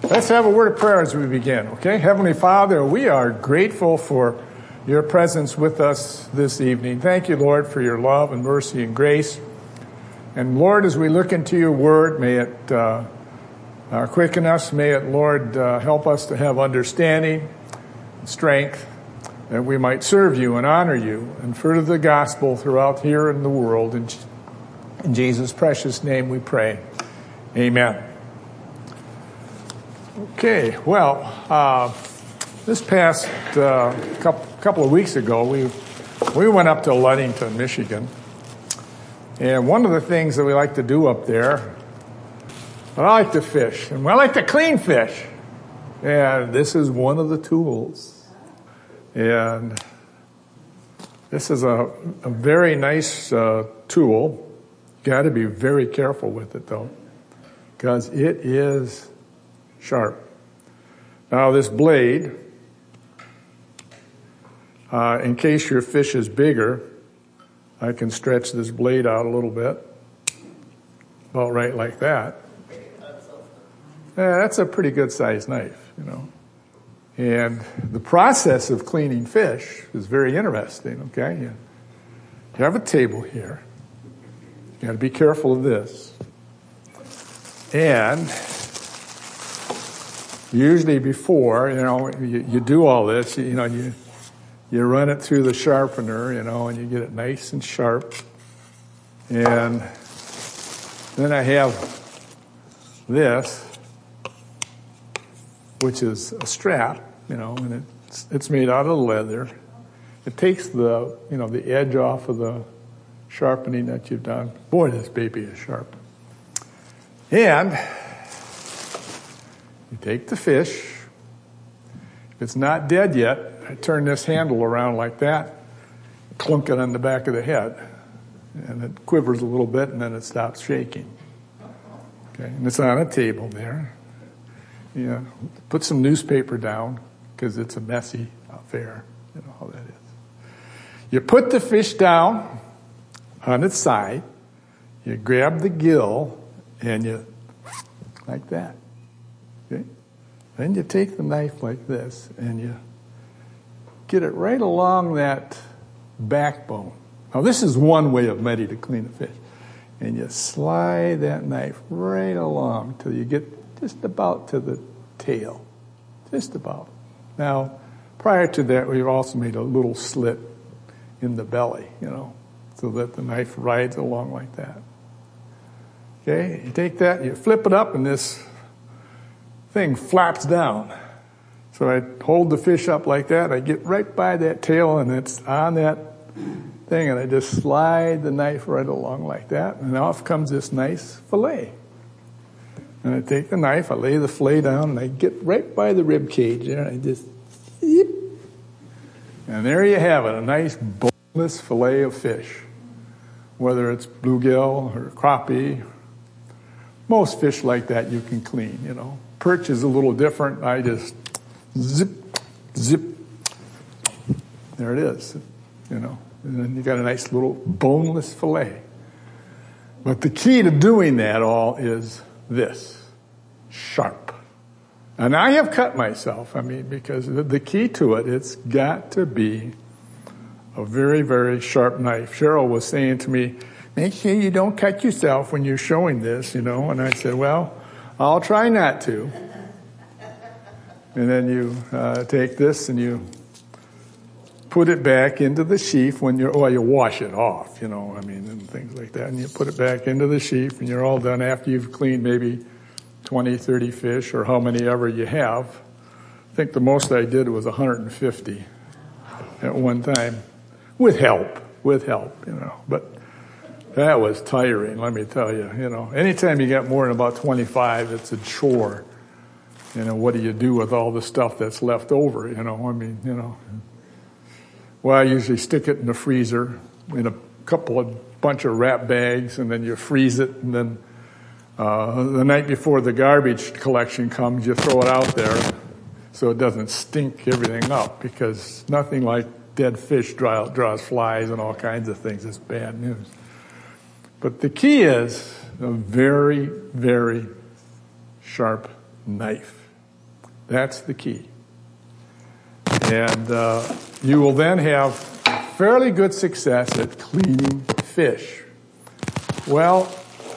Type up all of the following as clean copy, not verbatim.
Let's have a word of prayer as we begin, okay? Heavenly Father, we are grateful for your presence with us this evening. Thank you, Lord, for your love and mercy and grace. And Lord, as we look into your word, may it quicken us. May it, Lord, help us to have understanding and strength, that we might serve you and honor you and further the gospel throughout here in the world. In Jesus' precious name we pray. Amen. Okay, well, this past couple of weeks ago, we went up to Ludington, Michigan, and one of the things that we like to do up there, I like to fish, and I like to clean fish, and this is one of the tools, and this is a very nice tool. Got to be very careful with it, though, because it is sharp. Now this blade, in case your fish is bigger, I can stretch this blade out a little bit, about right like that. That's a pretty good sized knife, you know. And the process of cleaning fish is very interesting, okay? You have a table here. You got to be careful of this. And usually before, you do all this, you run it through the sharpener, and you get it nice and sharp. And then I have this, which is a strap, and it's made out of leather. It takes the edge off of the sharpening that you've done. Boy, this baby is sharp. And you take the fish. If it's not dead yet, I turn this handle around like that, clunk it on the back of the head, and it quivers a little bit, and then it stops shaking. Okay, and it's on a table there. Yeah, put some newspaper down because it's a messy affair. You know how that is. You put the fish down on its side. You grab the gill, and you like that. Okay? Then you take the knife like this, and you get it right along that backbone. Now, this is one way of Medi to clean a fish. And you slide that knife right along till you get just about to the tail. Just about. Now, prior to that, we've also made a little slit in the belly, so that the knife rides along like that. Okay, you take that, you flip it up, and this thing flaps down. So I hold the fish up like that, I get right by that tail, and it's on that thing, and I just slide the knife right along like that, and off comes this nice fillet. And I take the knife, I lay the fillet down, and I get right by the rib cage there, and I just, yip. And there you have it, a nice boneless fillet of fish. Whether it's bluegill or crappie, most fish like that you can clean, Perch is a little different. I just zip, zip. There it is, And then you got a nice little boneless fillet. But the key to doing that all is this, sharp. And I have cut myself, because the key to it, it's got to be a very, very sharp knife. Cheryl was saying to me, make sure you don't cut yourself when you're showing this, and I said, well, I'll try not to. And then you take this and you put it back into the sheath when you wash it off, and things like that. And you put it back into the sheath, and you're all done after you've cleaned maybe 20, 30 fish or how many ever you have. I think the most I did was 150 at one time, with help, But that was tiring, let me tell you, Anytime you get more than about 25, it's a chore. What do you do with all the stuff that's left over, Well, I usually stick it in the freezer in a bunch of wrap bags, and then you freeze it, and then the night before the garbage collection comes, you throw it out there so it doesn't stink everything up, because nothing like dead fish draws flies and all kinds of things. It's bad news. But the key is a very, very sharp knife. That's the key. And you will then have fairly good success at cleaning fish. Well,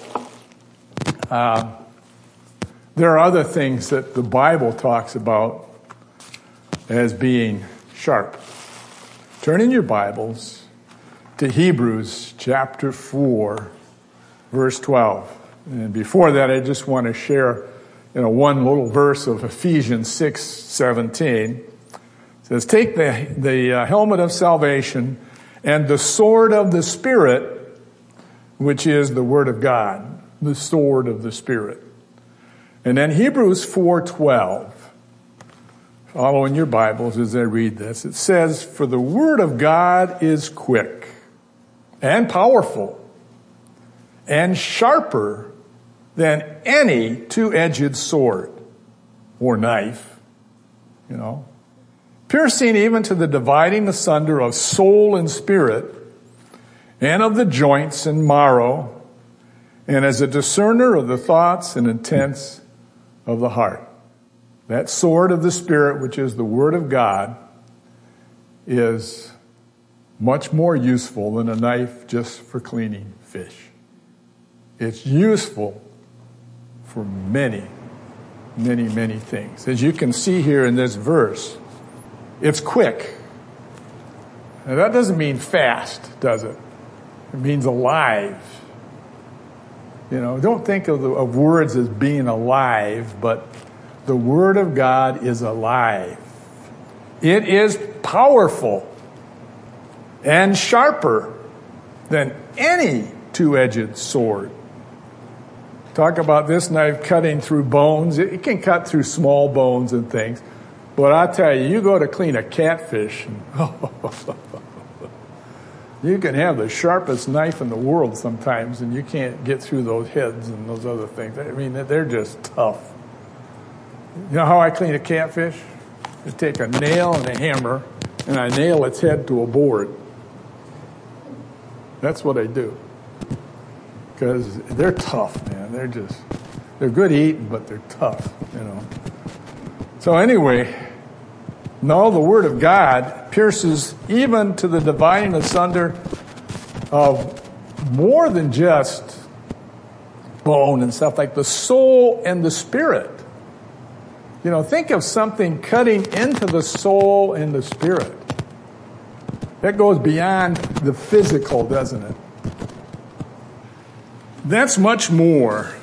there are other things that the Bible talks about as being sharp. Turn in your Bibles to Hebrews chapter 4, verse 12. And before that, I just want to share one little verse of Ephesians 6:17. It says, take the helmet of salvation and the sword of the Spirit, which is the Word of God, the sword of the Spirit. And then Hebrews 4:12, follow in your Bibles as I read this. It says, for the Word of God is quick and powerful and sharper than any two-edged sword or knife, piercing even to the dividing asunder of soul and spirit and of the joints and marrow, and as a discerner of the thoughts and intents of the heart. That sword of the Spirit, which is the Word of God, is much more useful than a knife just for cleaning fish. It's useful for many, many, many things. As you can see here in this verse, it's quick. Now that doesn't mean fast, does it? It means alive. Don't think of words as being alive, but the Word of God is alive. It is powerful and sharper than any two-edged sword. Talk about this knife cutting through bones. It can cut through small bones and things. But I tell you, you go to clean a catfish, you can have the sharpest knife in the world sometimes, and you can't get through those heads and those other things. I mean, they're just tough. You know how I clean a catfish? I take a nail and a hammer, and I nail its head to a board. That's what I do. Because they're tough, man. They're good eating, but they're tough, So anyway, no, the Word of God pierces even to the dividing asunder of more than just bone and stuff, like the soul and the spirit. Think of something cutting into the soul and the spirit. That goes beyond the physical, doesn't it? That's much more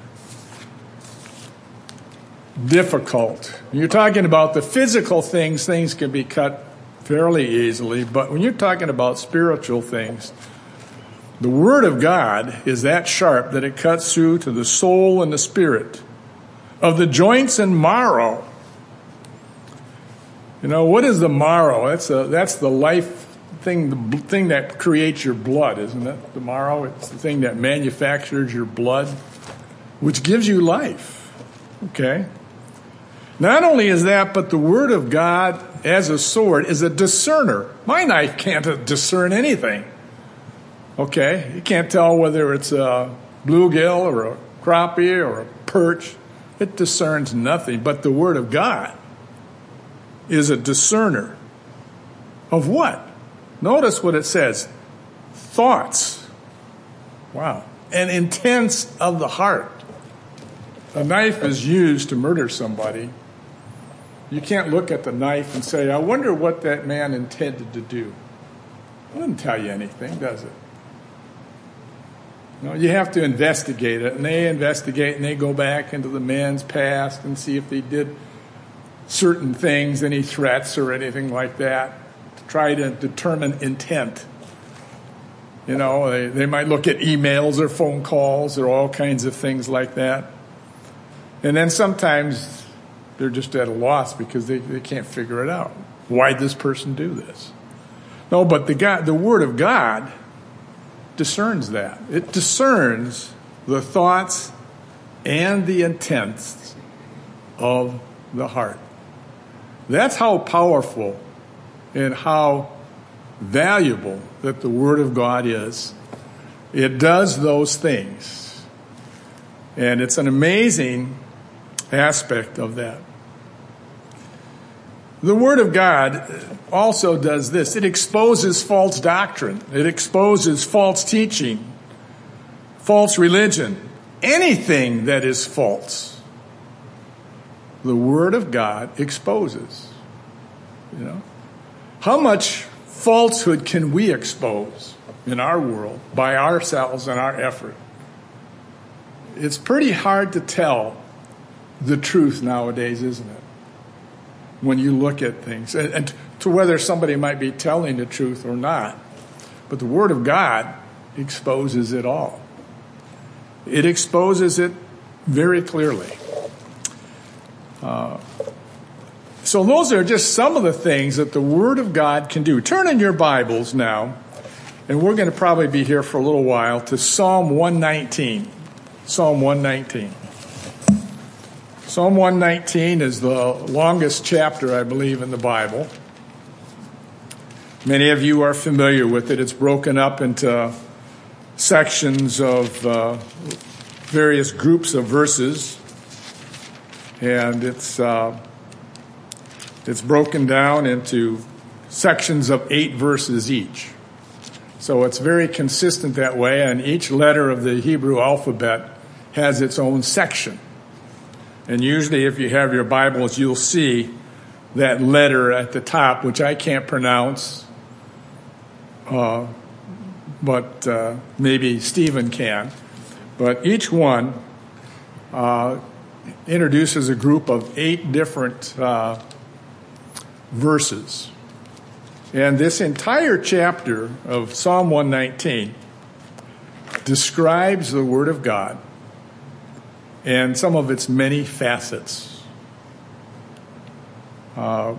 difficult. You're talking about the physical things can be cut fairly easily, but when you're talking about spiritual things, the Word of God is that sharp that it cuts through to the soul and the spirit, of the joints and marrow. What is the marrow? That's the life thing, the thing that creates your blood, isn't it? The marrow, it's the thing that manufactures your blood, which gives you life. Okay? Not only is that, but the Word of God as a sword is a discerner. My knife can't discern anything. Okay? You can't tell whether it's a bluegill or a crappie or a perch. It discerns nothing. But the Word of God is a discerner of what? Notice what it says. Thoughts. Wow. And intents of the heart. A knife is used to murder somebody. You can't look at the knife and say, I wonder what that man intended to do. It doesn't tell you anything, does it? You have to investigate it. And they investigate and they go back into the man's past and see if they did certain things, any threats or anything like that, to try to determine intent. They might look at emails or phone calls or all kinds of things like that. And then sometimes they're just at a loss because they can't figure it out. Why'd this person do this? No, but the Word of God discerns that. It discerns the thoughts and the intents of the heart. That's how powerful and how valuable that the Word of God is. It does those things. And it's an amazing aspect of that. The Word of God also does this. It exposes false doctrine. It exposes false teaching, false religion, anything that is false. The Word of God exposes. How much falsehood can we expose in our world by ourselves and our effort? It's pretty hard to tell the truth nowadays, isn't it? When you look at things, and to whether somebody might be telling the truth or not. But the Word of God exposes it all. It exposes it very clearly. So those are just some of the things that the Word of God can do. Turn in your Bibles now, and we're going to probably be here for a little while, to Psalm 119. Psalm 119. Psalm 119 is the longest chapter, I believe, in the Bible. Many of you are familiar with it. It's broken up into sections of various groups of verses, and it's broken down into sections of 8 verses each. So it's very consistent that way, and each letter of the Hebrew alphabet has its own section. And usually if you have your Bibles, you'll see that letter at the top, which I can't pronounce, but maybe Stephen can. But each one introduces a group of 8 different verses. And this entire chapter of Psalm 119 describes the Word of God and some of its many facets. Turn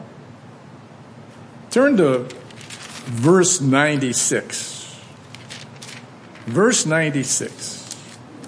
to verse 96. Verse 96.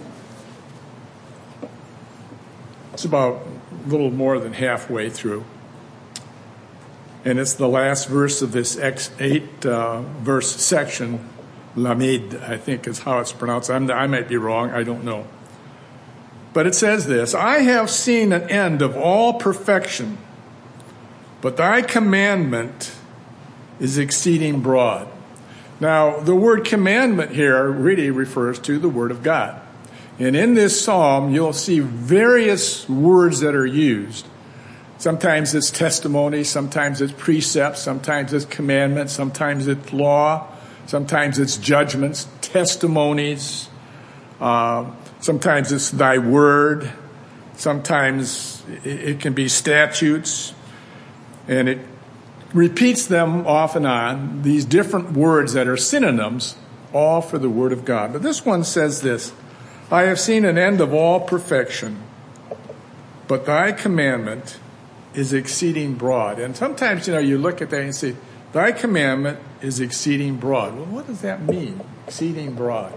It's about a little more than halfway through. And it's the last verse of this 8-verse section. Lamed, I think is how it's pronounced. I might be wrong. I don't know. But it says this: I have seen an end of all perfection, but thy commandment is exceeding broad. Now, the word commandment here really refers to the Word of God. And in this psalm, you'll see various words that are used. Sometimes it's testimony, sometimes it's precepts, sometimes it's commandments, sometimes it's law, sometimes it's judgments, testimonies, sometimes it's thy word, sometimes it can be statutes, and it repeats them off and on, these different words that are synonyms, all for the Word of God. But this one says this: I have seen an end of all perfection, but thy commandment is exceeding broad. And sometimes, you look at that and say, thy commandment is exceeding broad. Well, what does that mean, exceeding broad?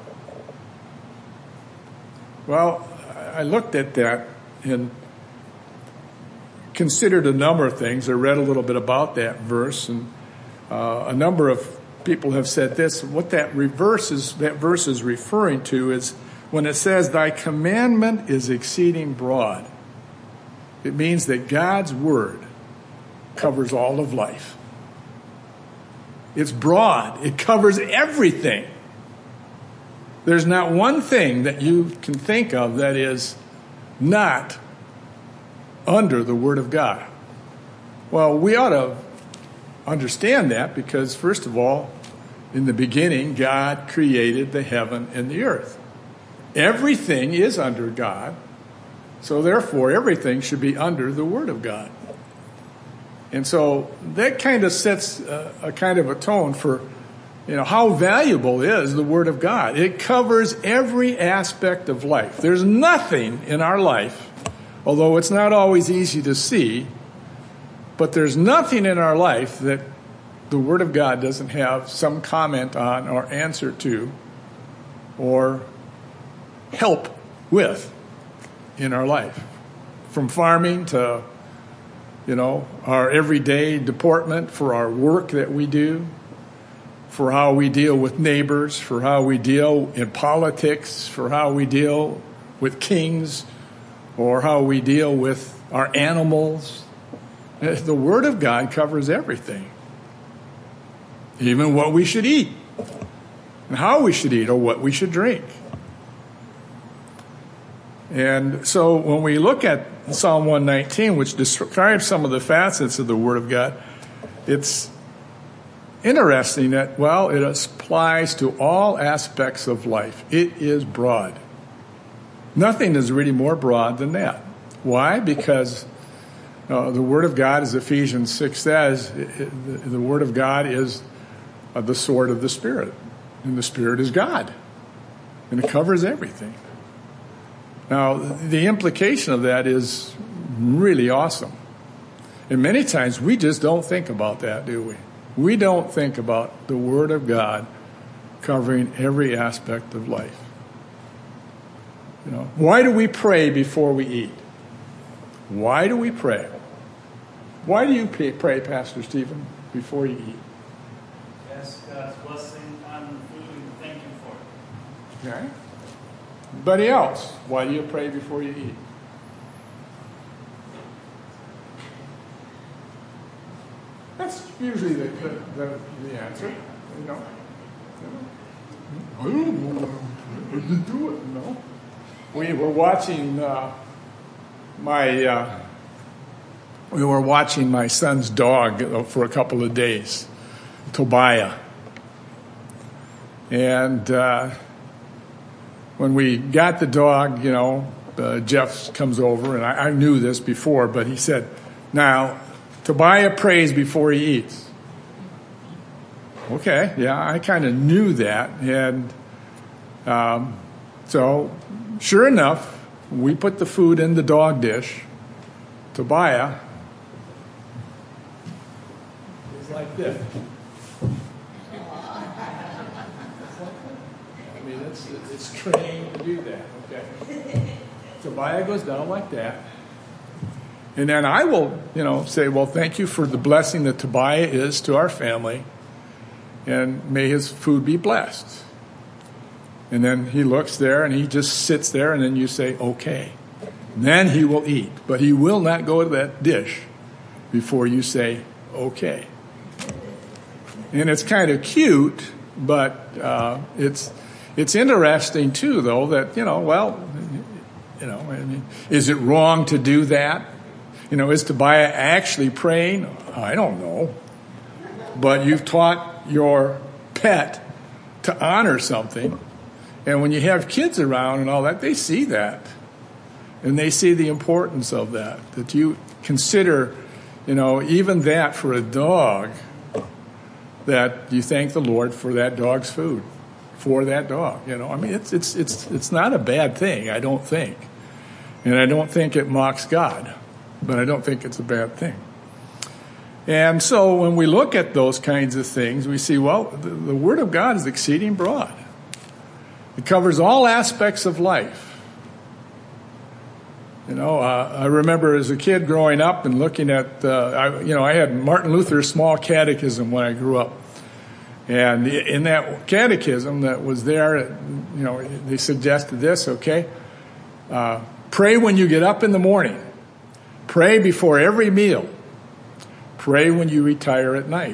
Well, I looked at that and considered a number of things. I read a little bit about that verse, and a number of people have said this. What that verse is referring to is when it says, thy commandment is exceeding broad. It means that God's Word covers all of life. It's broad. It covers everything. There's not one thing that you can think of that is not under the Word of God. Well, we ought to understand that because, first of all, in the beginning, God created the heaven and the earth. Everything is under God. So therefore, everything should be under the Word of God. And so that kind of sets a kind of a tone for, how valuable is the Word of God. It covers every aspect of life. There's nothing in our life, although it's not always easy to see, but there's nothing in our life that the Word of God doesn't have some comment on or answer to or help with in our life. From farming to, our everyday deportment, for our work that we do, for how we deal with neighbors, for how we deal in politics, for how we deal with kings, or how we deal with our animals. The Word of God covers everything. Even what we should eat, and how we should eat, or what we should drink. And so when we look at Psalm 119, which describes some of the facets of the Word of God, it's interesting that, well, it applies to all aspects of life. It is broad. Nothing is really more broad than that. Why? Because the Word of God, as Ephesians 6 says, the Word of God is the sword of the Spirit. And the Spirit is God. And it covers everything. Now, the implication of that is really awesome. And many times we just don't think about that, do we? We don't think about the Word of God covering every aspect of life. Why do we pray before we eat? Why do we pray? Why do you pray, Pastor Stephen, before you eat? Ask God's blessing on the food and thank Him for it. Okay. Anybody else? Why do you pray before you eat? That's usually the answer. I don't know how to do it. No. We were watching my son's dog for a couple of days, Tobiah. And when we got the dog, Jeff comes over, and I knew this before, but he said, now, Tobiah prays before he eats. Okay, yeah, I kind of knew that. And so, sure enough, we put the food in the dog dish. Tobiah is like this. I mean, it's trained to do that, okay? Tobiah goes down like that. And then I will, say, well, thank you for the blessing that Tobiah is to our family. And may his food be blessed. And then he looks there and he just sits there, and then you say, okay. And then he will eat. But he will not go to that dish before you say, okay. And it's kind of cute, but it's interesting too, though, that, is it wrong to do that? Is Tobiah actually praying? I don't know. But you've taught your pet to honor something. And when you have kids around and all that, they see that. And they see the importance of that you consider, even that for a dog, that you thank the Lord for that dog's food, for that dog. It's not a bad thing, I don't think. And I don't think it mocks God, but I don't think it's a bad thing. And so when we look at those kinds of things, we see, well, the Word of God is exceeding broad. It covers all aspects of life. I remember as a kid growing up and looking at, I had Martin Luther's Small Catechism when I grew up. And in that catechism that was there, they suggested this, okay? Pray when you get up in the morning. Pray before every meal. Pray when you retire at night.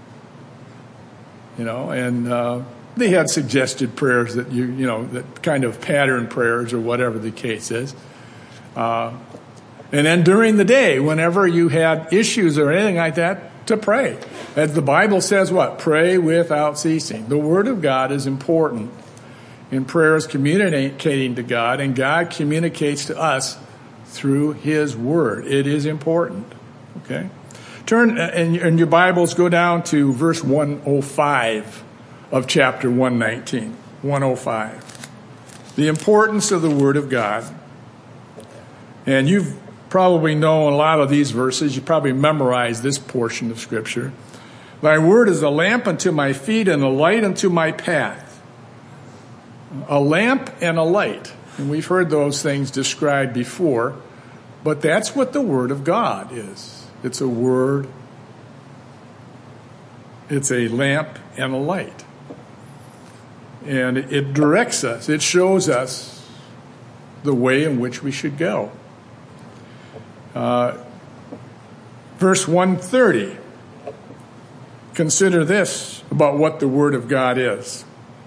And they had suggested prayers that that kind of pattern prayers or whatever the case is. And then during the day, whenever you had issues or anything like that, to pray. As the Bible says what? Pray without ceasing. The Word of God is important. And prayer is communicating to God, and God communicates to us through His Word. It is important. Okay? Turn in your Bibles, go down to verse 105 of chapter 119. 105. The importance of the Word of God. And you've probably known a lot of these verses. You probably memorized this portion of Scripture. Thy word is a lamp unto my feet and a light unto my path. A lamp and a light. And we've heard those things described before. But that's what the Word of God is. It's a word. It's a lamp and a light. And it directs us. It shows us the way in which we should go. Verse 130. Consider this about what the word of God is.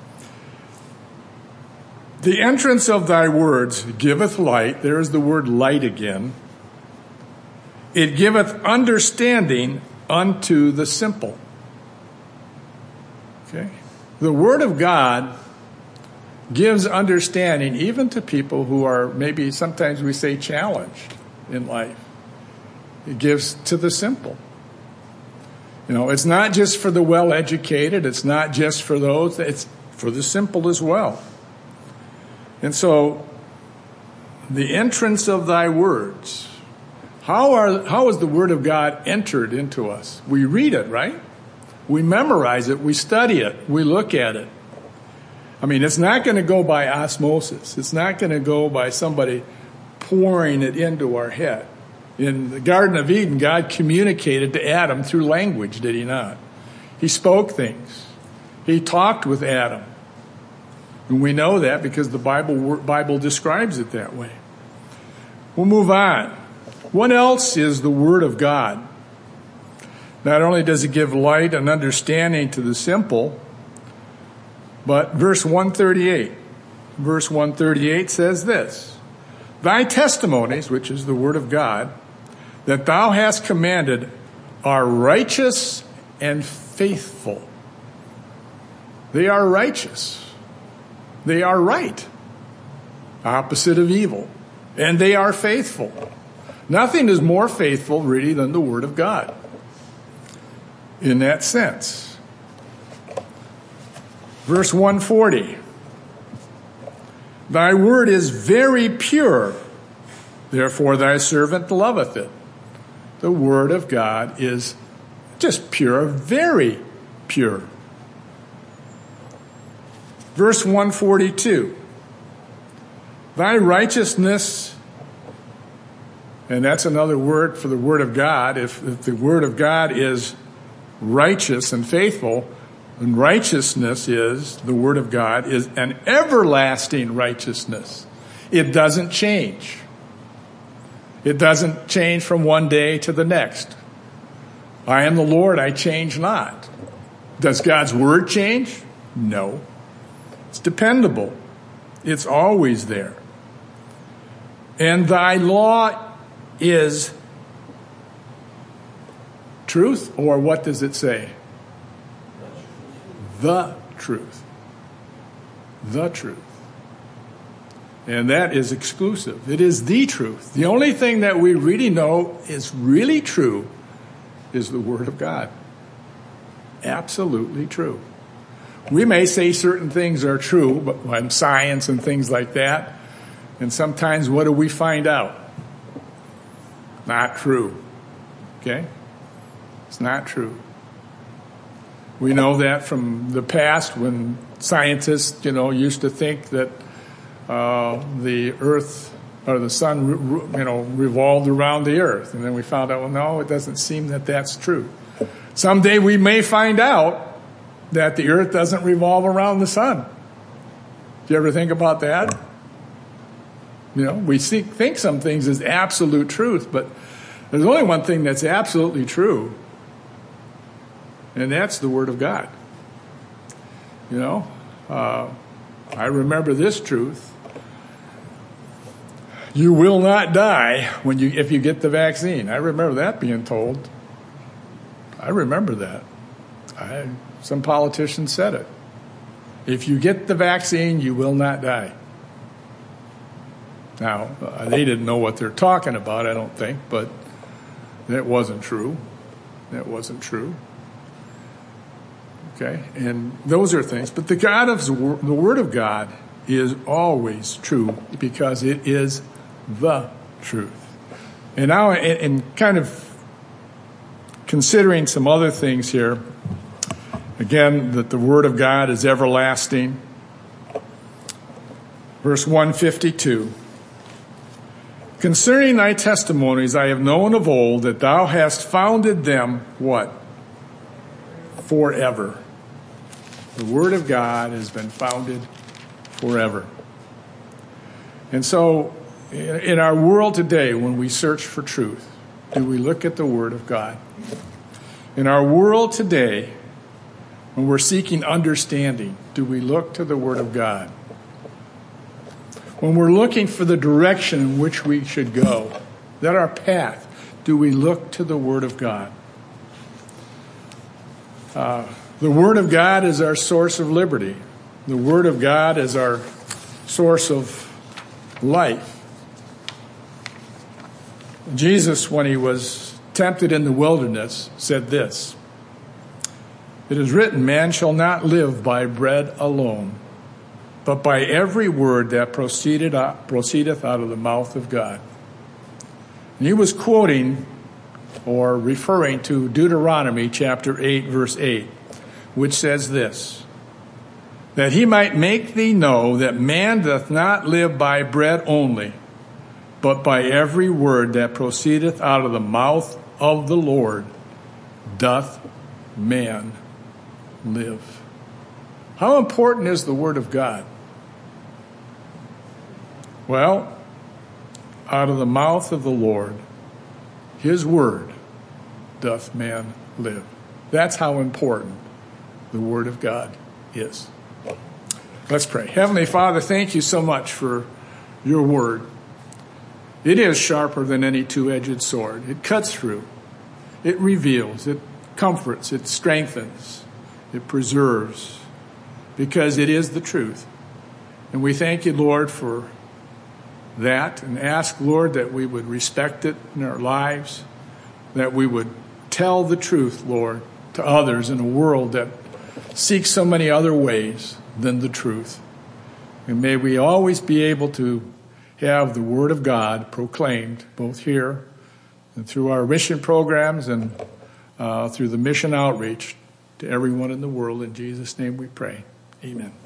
The entrance of thy words giveth light. There's the word light again. It giveth understanding unto the simple. Okay? The word of God gives understanding even to people who are maybe sometimes we say challenged in life. It gives to the simple. You know, it's not just for the well-educated. It's not just for those. It's for the simple as well. And so, the entrance of thy words. How is the word of God entered into us? We read it, right? We memorize it. We study it. We look at it. I mean, it's not going to go by osmosis. It's not going to go by somebody pouring it into our head. In the Garden of Eden, God communicated to Adam through language, did he not? He spoke things. He talked with Adam. And we know that because the Bible describes it that way. We'll move on. What else is the Word of God? Not only does it give light and understanding to the simple, but verse 138. Verse 138 says this: Thy testimonies, which is the Word of God, that thou hast commanded are righteous and faithful. They are righteous. They are right. Opposite of evil. And they are faithful. Nothing is more faithful, really, than the Word of God. In that sense. Verse 140. Thy word is very pure, therefore thy servant loveth it. The Word of God is just pure, very pure. Verse 142. Thy righteousness, and that's another word for the Word of God. If the Word of God is righteous and faithful, then righteousness is, the Word of God, is an everlasting righteousness. It doesn't change. It doesn't change from one day to the next. I am the Lord, I change not. Does God's Word change? No. It's dependable. It's always there. And thy law is truth, or what does it say? The truth. The truth. And that is exclusive. It is the truth. The only thing that we really know is really true is the Word of God. Absolutely true. We may say certain things are true, but on science and things like that, and sometimes what do we find out? Not true. Okay? It's not true. We know that from the past when scientists, used to think that the earth or the sun, revolved around the earth. And then we found out, well, no, it doesn't seem that that's true. Someday we may find out that the earth doesn't revolve around the sun. Do you ever think about that? We think some things as absolute truth, but there's only one thing that's absolutely true, and that's the Word of God. I remember this truth. You will not die if you get the vaccine. I remember that being told. I remember that. Some politician said it. If you get the vaccine, you will not die. Now, they didn't know what they're talking about, I don't think, but that wasn't true. That wasn't true. Okay, and those are things. But the Word of God is always true because it is the truth. And now, in kind of considering some other things here, again, that the Word of God is everlasting. Verse 152. Concerning thy testimonies I have known of old that thou hast founded them, what? Forever. The Word of God has been founded forever. And so, in our world today, when we search for truth, do we look at the Word of God? In our world today, when we're seeking understanding, do we look to the Word of God? When we're looking for the direction in which we should go, that our path, do we look to the Word of God? The Word of God is our source of liberty. The Word of God is our source of life. Jesus, when he was tempted in the wilderness, said this, "It is written, man shall not live by bread alone, but by every word that proceedeth out of the mouth of God." And he was quoting or referring to Deuteronomy chapter 8, verse 8, which says this, "That he might make thee know that man doth not live by bread only, but by every word that proceedeth out of the mouth of the Lord doth man live." How important is the Word of God? Well, out of the mouth of the Lord, His Word doth man live. That's how important the Word of God is. Let's pray. Heavenly Father, thank you so much for your Word. It is sharper than any two-edged sword. It cuts through. It reveals. It comforts. It strengthens. It preserves. Because it is the truth. And we thank you, Lord, for that, and ask, Lord, that we would respect it in our lives, that we would tell the truth, Lord, to others in a world that seeks so many other ways than the truth. And may we always be able to have the Word of God proclaimed, both here and through our mission programs and through the mission outreach to everyone in the world. In Jesus' name we pray. Amen.